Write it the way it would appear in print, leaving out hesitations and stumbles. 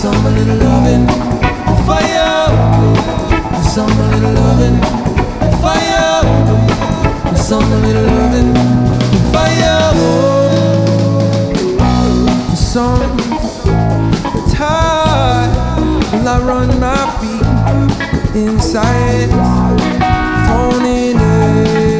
some a little loving, fire. Some a little loving, fire. Some a little loving, fire. The sun, the tide, will I run my feet inside, thrown in it.